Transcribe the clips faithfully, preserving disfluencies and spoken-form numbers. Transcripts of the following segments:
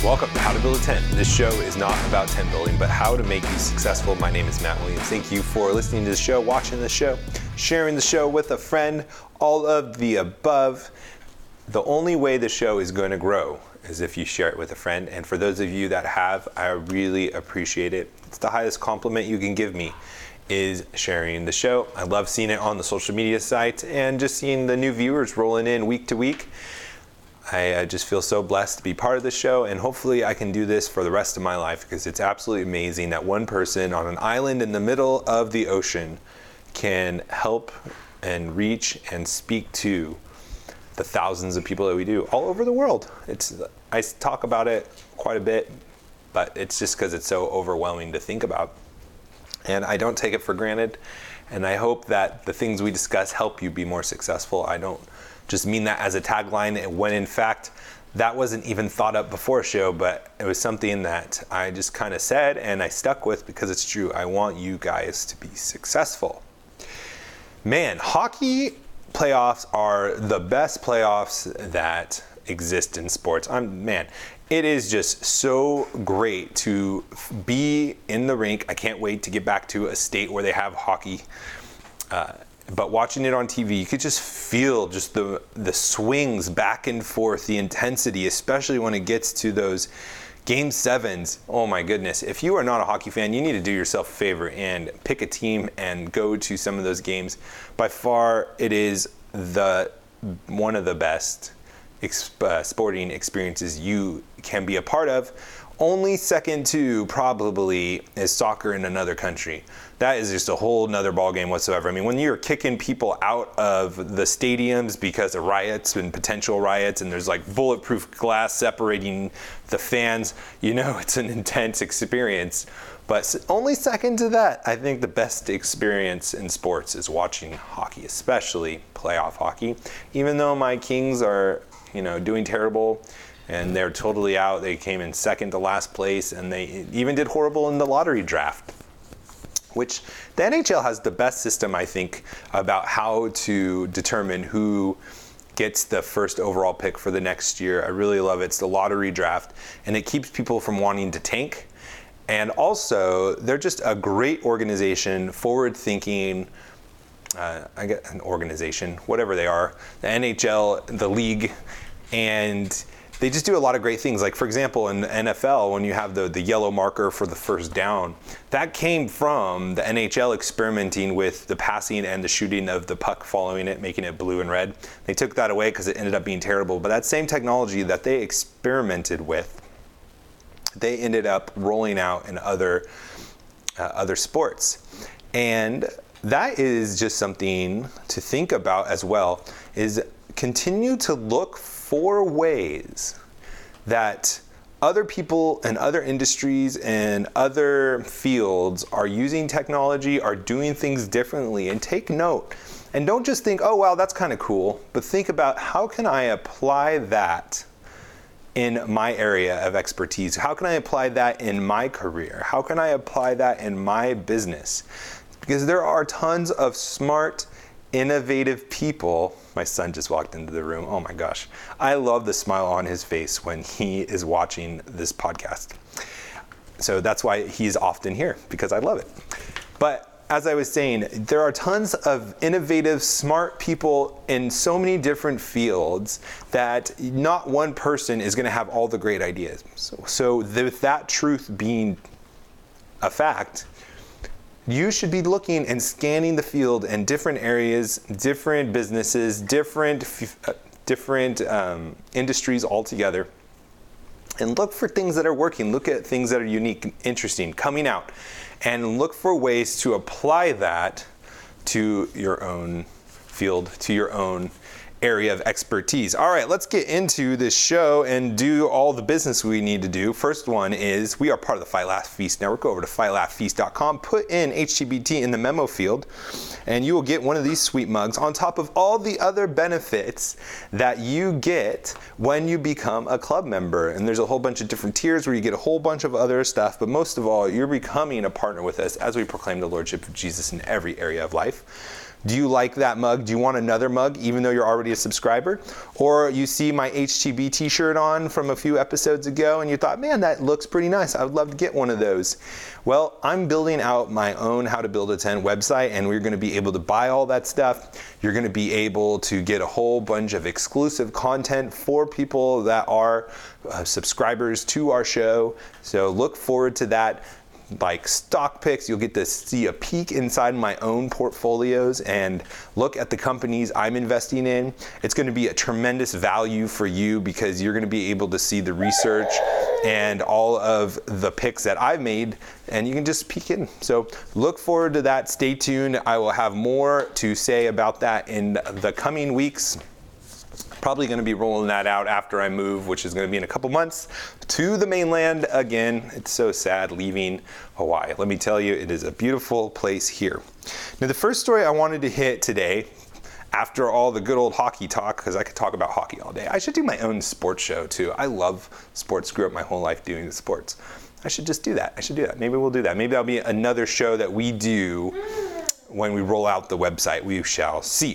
Welcome to How to Build a Tent. This show is not about tent building, but how to make you successful. My name is Matt Williams. Thank you for listening to the show, watching the show, sharing the show with a friend, all of the above. The only way the show is going to grow is if you share it with a friend. And for those of you that have, I really appreciate it. It's the highest compliment you can give me is sharing the show. I love seeing it on the social media sites and just seeing the new viewers rolling in week to week. I uh, just feel so blessed to be part of the show, and hopefully I can do this for the rest of my life because it's absolutely amazing that one person on an island in the middle of the ocean can help and reach and speak to the thousands of people that we do all over the world. It's I talk about it quite a bit, but it's just because it's so overwhelming to think about. And I don't take it for granted, and I hope that the things we discuss help you be more successful. I don't just mean that as a tagline when in fact that wasn't even thought up before a show, but it was something that I just kind of said and I stuck with because it's true. I want you guys to be successful. Man, hockey playoffs are the best playoffs that exist in sports. I'm man, it is just so great to be in the rink. I can't wait to get back to a state where they have hockey. Uh, But watching it on T V, you could just feel just the the swings back and forth, the intensity, especially when it gets to those game sevens. Oh my goodness. If you are not a hockey fan, you need to do yourself a favor and pick a team and go to some of those games. By far, it is the one of the best ex- uh, sporting experiences you can be a part of. Only second to probably is soccer in another country. That is just a whole nother ballgame whatsoever. I mean, when you're kicking people out of the stadiums because of riots and potential riots, and there's like bulletproof glass separating the fans, you know it's an intense experience. But only second to that, I think the best experience in sports is watching hockey, especially playoff hockey. Even though my Kings are, you know, doing terrible, and they're totally out. They came in second to last place, and they even did horrible in the lottery draft, which the N H L has the best system, I think, about how to determine who gets the first overall pick for the next year. I really love it. It's the lottery draft, and it keeps people from wanting to tank. And also, they're just a great organization, forward-thinking, uh, I get an organization, whatever they are, the N H L, the league, and they just do a lot of great things. Like, for example, in the N F L, when you have the, the yellow marker for the first down, that came from the N H L experimenting with the passing and the shooting of the puck following it, making it blue and red. They took that away because it ended up being terrible. But that same technology that they experimented with, they ended up rolling out in other, uh, other sports. And that is just something to think about as well, is continue to look for ways that other people and other industries and other fields are using technology, are doing things differently, and take note. And don't just think, oh, wow, that's kind of cool, but think about how can I apply that in my area of expertise? How can I apply that in my career? How can I apply that in my business? Because there are tons of smart, innovative people. My son just walked into the room. Oh my gosh. I love the smile on his face when he is watching this podcast. So that's why he's often here, because I love it. But as I was saying, there are tons of innovative, smart people in so many different fields that not one person is going to have all the great ideas. So, so with that truth being a fact, you should be looking and scanning the field in different areas, different businesses, different uh, different um, industries altogether, and look for things that are working. Look at things that are unique, interesting, coming out, and look for ways to apply that to your own field, to your own area of expertise. All right, let's get into this show and do all the business we need to do. First one is we are part of the Fight Laugh Feast Network. Go over to fight laugh feast dot com, put in H T B T in the memo field, and you will get one of these sweet mugs on top of all the other benefits that you get when you become a club member. And there's a whole bunch of different tiers where you get a whole bunch of other stuff, but most of all, you're becoming a partner with us as we proclaim the Lordship of Jesus in every area of life. Do you like that mug? Do you want another mug even though you're already a subscriber? Or you see my H T B t-shirt on from a few episodes ago and you thought, man, that looks pretty nice. I would love to get one of those. Well, I'm building out my own How to Build a Tent website, and we're going to be able to buy all that stuff. You're going to be able to get a whole bunch of exclusive content for people that are uh, subscribers to our show. So look forward to that. Like stock picks, you'll get to see a peek inside my own portfolios and look at the companies I'm investing in. It's going to be a tremendous value for you because you're going to be able to see the research and all of the picks that I've made, and you can just peek in. So look forward to that. Stay tuned. I will have more to say about that in the coming weeks. Probably going to be rolling that out after I move, which is going to be in a couple months, to the mainland again. It's so sad leaving Hawaii. Let me tell you, it is a beautiful place here. Now, the first story I wanted to hit today, after all the good old hockey talk, because I could talk about hockey all day, I should do my own sports show too. I love sports, grew up my whole life doing the sports. I should just do that. I should do that. Maybe we'll do that. Maybe that'll be another show that we do when we roll out the website. We shall see.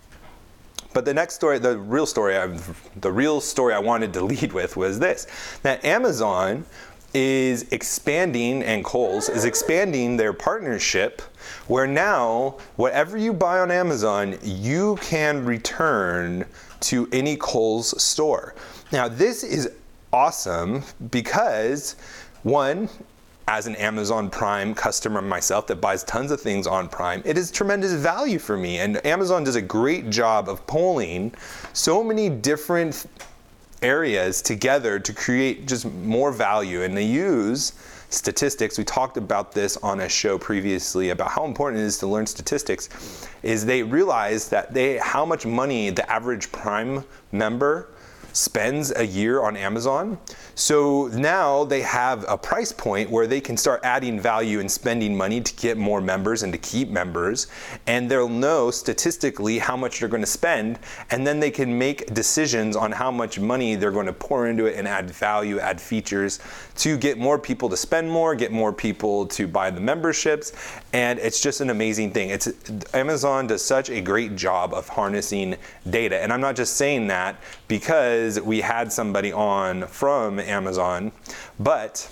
But the next story, the real story, I, the real story I wanted to lead with was this: that Amazon is expanding, and Kohl's is expanding their partnership, where now whatever you buy on Amazon, you can return to any Kohl's store. Now this is awesome because, one, as an Amazon Prime customer myself that buys tons of things on Prime, it is tremendous value for me. And Amazon does a great job of pulling so many different areas together to create just more value. And they use statistics. We talked about this on a show previously about how important it is to learn statistics. Is they realize that they how much money the average Prime member spends a year on Amazon. So now they have a price point where they can start adding value and spending money to get more members and to keep members. And they'll know statistically how much they're going to spend. And then they can make decisions on how much money they're going to pour into it and add value, add features to get more people to spend more, get more people to buy the memberships. And it's just an amazing thing. It's Amazon does such a great job of harnessing data. And I'm not just saying that because we had somebody on from Amazon, but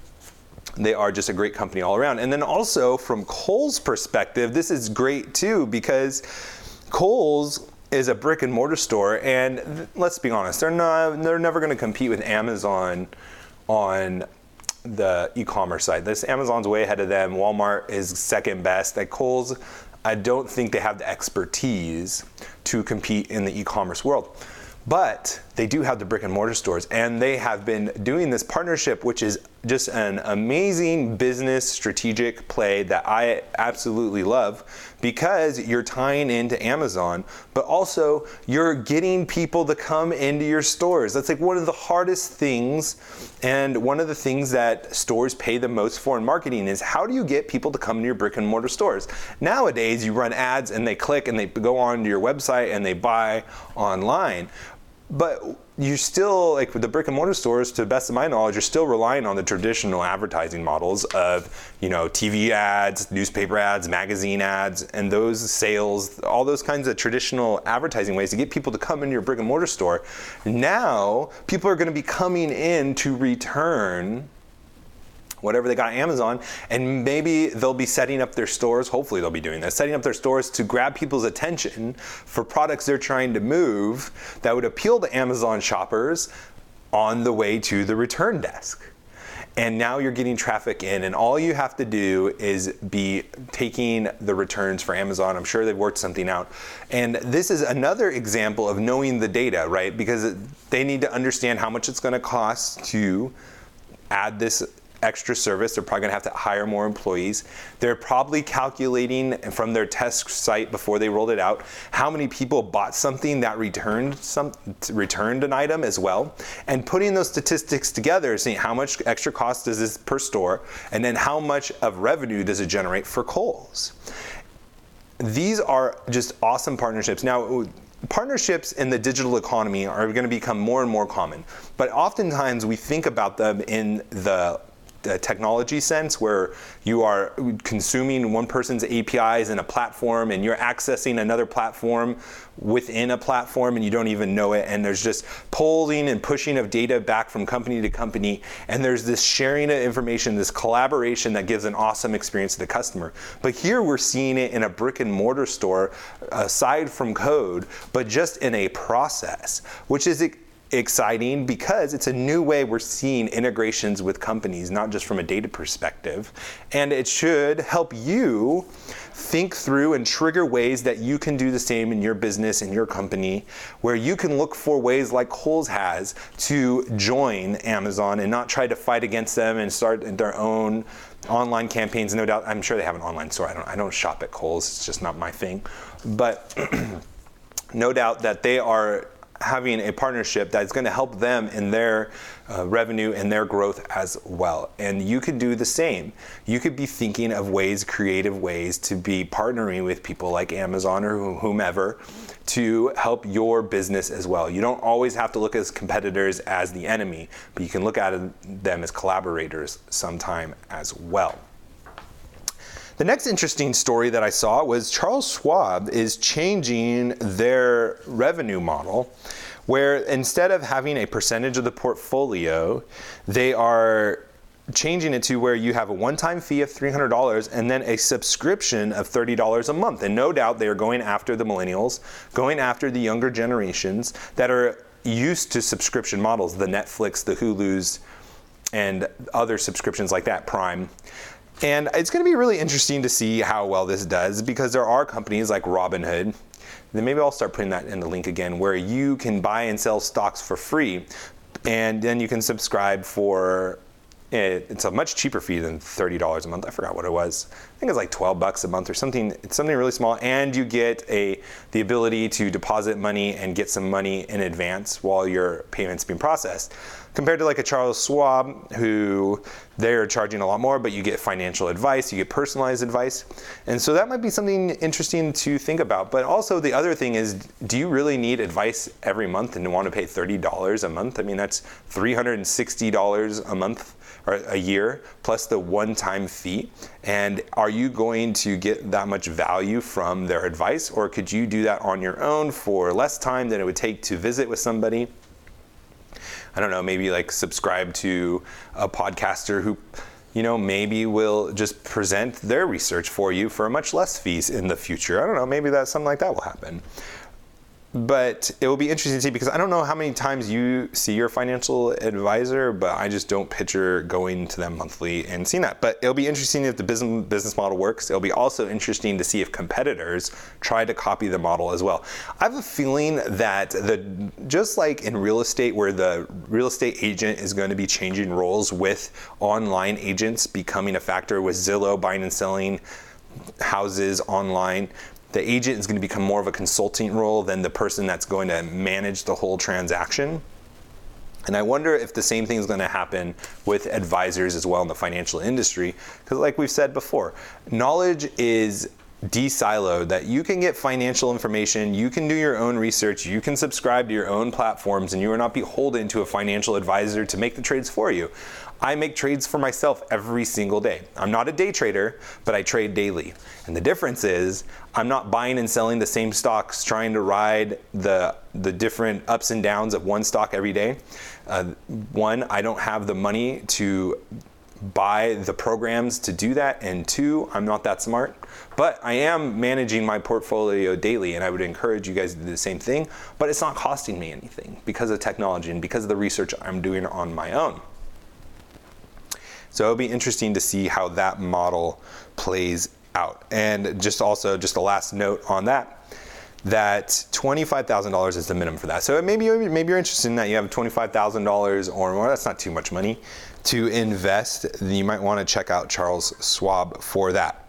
they are just a great company all around. And then also from Kohl's perspective, this is great too, because Kohl's is a brick and mortar store, and th- let's be honest, they're not they're never going to compete with Amazon on the e-commerce side. This Amazon's way ahead of them. Walmart is second best. At Kohl's, I don't think they have the expertise to compete in the e-commerce world. But they do have the brick and mortar stores, and they have been doing this partnership, which is just an amazing business strategic play that I absolutely love, because you're tying into Amazon, but also you're getting people to come into your stores. That's like one of the hardest things, and one of the things that stores pay the most for in marketing is how do you get people to come to your brick and mortar stores? Nowadays, you run ads and they click and they go on to your website and they buy online. But you're still, like with the brick and mortar stores, to the best of my knowledge, you're still relying on the traditional advertising models of, you know, T V ads, newspaper ads, magazine ads, and those sales, all those kinds of traditional advertising ways to get people to come into your brick and mortar store. Now, people are going to be coming in to return whatever they got on Amazon, and maybe they'll be setting up their stores, hopefully they'll be doing this, setting up their stores to grab people's attention for products they're trying to move that would appeal to Amazon shoppers on the way to the return desk. And now you're getting traffic in, and all you have to do is be taking the returns for Amazon. I'm sure they've worked something out. And this is another example of knowing the data, right? Because they need to understand how much it's going to cost to add this extra service. They're probably going to have to hire more employees. They're probably calculating from their test site before they rolled it out how many people bought something that returned some returned an item as well, and putting those statistics together, seeing how much extra cost does this per store, and then how much of revenue does it generate for Kohl's. These are just awesome partnerships. Now, partnerships in the digital economy are going to become more and more common, but oftentimes we think about them in the uh, technology sense, where you are consuming one person's A P Is in a platform and you're accessing another platform within a platform and you don't even know it, and there's just pulling and pushing of data back from company to company, and there's this sharing of information, this collaboration that gives an awesome experience to the customer. But here we're seeing it in a brick and mortar store, aside from code, but just in a process, which is exciting because it's a new way we're seeing integrations with companies, not just from a data perspective. And it should help you think through and trigger ways that you can do the same in your business, in your company, where you can look for ways like Kohl's has to join Amazon and not try to fight against them and start their own online campaigns. No doubt, I'm sure they have an online store. I don't, I don't shop at Kohl's. It's just not my thing. But no doubt that they are having a partnership that's going to help them in their uh, revenue and their growth as well. And you could do the same. You could be thinking of ways, creative ways, to be partnering with people like Amazon or whomever to help your business as well. You don't always have to look at competitors as the enemy, but you can look at them as collaborators sometime as well. The next interesting story that I saw was Charles Schwab is changing their revenue model, where instead of having a percentage of the portfolio, they are changing it to where you have a one-time fee of three hundred dollars and then a subscription of thirty dollars a month. And no doubt they are going after the millennials, going after the younger generations that are used to subscription models, the Netflix, the Hulus, and other subscriptions like that, Prime. And it's going to be really interesting to see how well this does, because there are companies like Robinhood, then maybe I'll start putting that in the link again, where you can buy and sell stocks for free, and then you can subscribe for, it's a much cheaper fee than thirty dollars a month. I forgot what it was. I think it's like twelve bucks a month or something. It's something really small, and you get a the ability to deposit money and get some money in advance while your payment's being processed. Compared to like a Charles Schwab, who they're charging a lot more, but you get financial advice, you get personalized advice. And so that might be something interesting to think about. But also the other thing is, do you really need advice every month and want to pay thirty dollars a month? I mean, that's three hundred sixty dollars a month or a year plus the one-time fee. And are you going to get that much value from their advice? Or could you do that on your own for less time than it would take to visit with somebody? I don't know, maybe like subscribe to a podcaster who, you know, maybe will just present their research for you for much less fees in the future. I don't know, maybe that something like that will happen. But it will be interesting to see, because I don't know how many times you see your financial advisor, but I just don't picture going to them monthly and seeing that. But it'll be interesting if the business business model works. It'll be also interesting to see if competitors try to copy the model as well. I have a feeling that the just like in real estate, where the real estate agent is going to be changing roles with online agents becoming a factor, with Zillow buying and selling houses online, the agent is going to become more of a consulting role than the person that's going to manage the whole transaction. And I wonder if the same thing is going to happen with advisors as well in the financial industry. Because like we've said before, knowledge is de-siloed, that you can get financial information, you can do your own research, you can subscribe to your own platforms, and you are not beholden to a financial advisor to make the trades for you. I make trades for myself every single day. I'm not a day trader, but I trade daily. And the difference is I'm not buying and selling the same stocks, trying to ride the, the different ups and downs of one stock every day. Uh, one, I don't have the money to buy the programs to do that, and two, I'm not that smart. But I am managing my portfolio daily, and I would encourage you guys to do the same thing, but it's not costing me anything because of technology and because of the research I'm doing on my own. So it'll be interesting to see how that model plays out. And just also, just a last note on that, that twenty-five thousand dollars is the minimum for that. So maybe, maybe you're interested in that. You have twenty-five thousand dollars or more. That's not too much money to invest. You might want to check out Charles Schwab for that.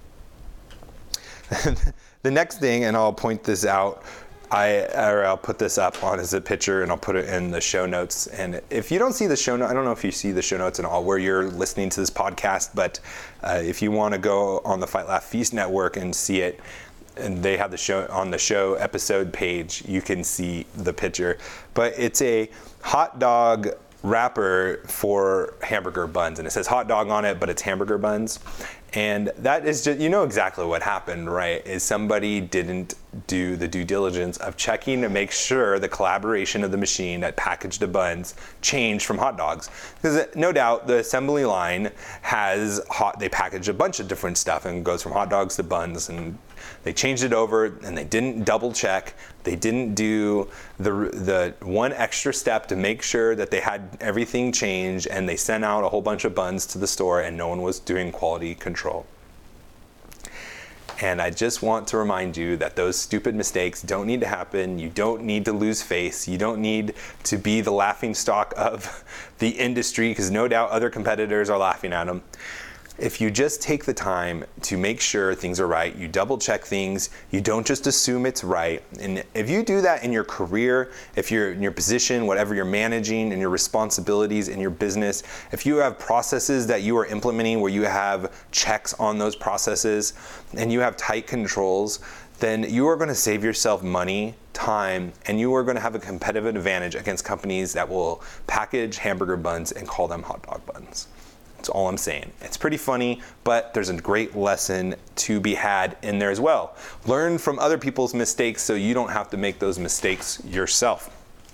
The next thing, and I'll point this out, I, or I'll put this up on as a picture, and I'll put it in the show notes. And if you don't see the show notes, I don't know if you see the show notes and all where you're listening to this podcast, but uh, if you want to go on the Fight Laugh Feast Network and see it, and they have the show on the show episode page, you can see the picture. But it's a hot dog wrapper for hamburger buns, and it says hot dog on it, but it's hamburger buns. And that is just, you know exactly what happened, right? Is somebody didn't do the due diligence of checking to make sure the collaboration of the machine that packaged the buns changed from hot dogs. Because no doubt the assembly line has hot, they package a bunch of different stuff and goes from hot dogs to buns, and they changed it over and they didn't double check. They didn't do the the one extra step to make sure that they had everything changed, and they sent out a whole bunch of buns to the store and no one was doing quality control. And I just want to remind you that those stupid mistakes don't need to happen. You don't need to lose face. You don't need to be the laughing stock of the industry, because no doubt other competitors are laughing at them. If you just take the time to make sure things are right, you double check things, you don't just assume it's right. And if you do that in your career, if you're in your position, whatever you're managing, and your responsibilities in your business, if you have processes that you are implementing where you have checks on those processes and you have tight controls, then you are going to save yourself money, time, and you are going to have a competitive advantage against companies that will package hamburger buns and call them hot dog buns. That's all I'm saying. It's pretty funny, but there's a great lesson to be had in there as well. Learn from other people's mistakes so you don't have to make those mistakes yourself.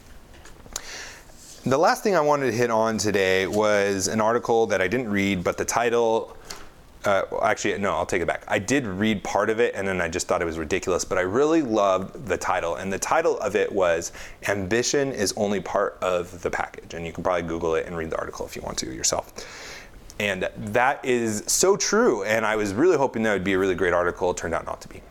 The last thing I wanted to hit on today was an article that I didn't read, but the title, uh, actually, no, I'll take it back. I did read part of it, and then I just thought it was ridiculous, but I really loved the title. And the title of it was, "Ambition is Only Part of the Package." And you can probably Google it and read the article if you want to yourself. And that is so true, and I was really hoping that would be a really great article. It turned out not to be.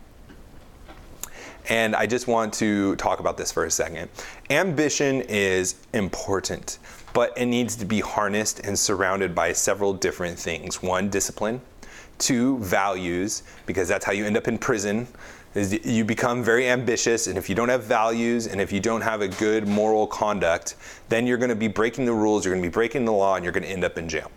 And I just want to talk about this for a second. Ambition is important, but it needs to be harnessed and surrounded by several different things. One, discipline. Two, values, because that's how you end up in prison. Is you become very ambitious, and if you don't have values and if you don't have a good moral conduct, then you're going to be breaking the rules, you're going to be breaking the law, and you're going to end up in jail.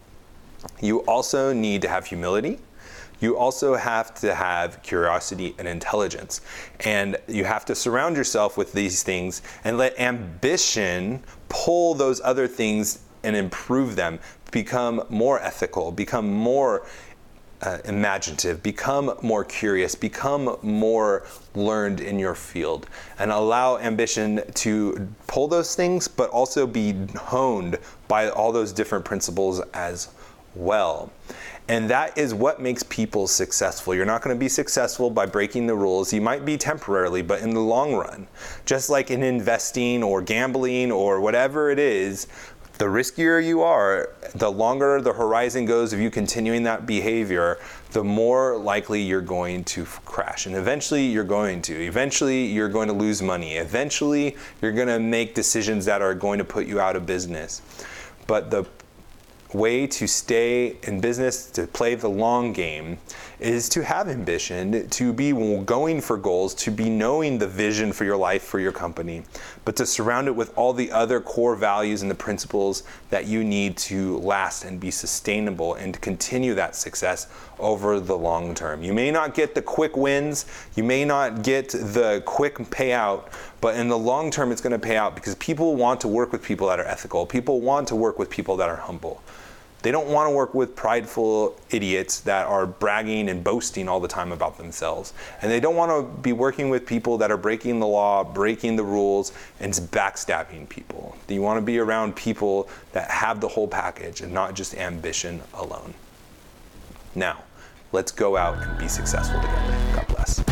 You also need to have humility. You also have to have curiosity and intelligence. And you have to surround yourself with these things and let ambition pull those other things and improve them, become more ethical, become more uh, imaginative, become more curious, become more learned in your field, and allow ambition to pull those things, but also be honed by all those different principles as well. And that is what makes people successful. You're not going to be successful by breaking the rules. You might be temporarily, but in the long run, just like in investing or gambling or whatever it is, the riskier you are, the longer the horizon goes of you continuing that behavior, the more likely you're going to crash. And eventually you're going to. Eventually you're going to lose money. Eventually you're going to make decisions that are going to put you out of business. But the way to stay in business, to play the long game, is to have ambition, to be going for goals, to be knowing the vision for your life, for your company, but to surround it with all the other core values and the principles that you need to last and be sustainable and to continue that success over the long term. You may not get the quick wins, you may not get the quick payout, but in the long term it's going to pay out, because people want to work with people that are ethical. People want to work with people that are humble. They don't want to work with prideful idiots that are bragging and boasting all the time about themselves. And they don't want to be working with people that are breaking the law, breaking the rules, and backstabbing people. You want to be around people that have the whole package and not just ambition alone. Now, let's go out and be successful together. God bless.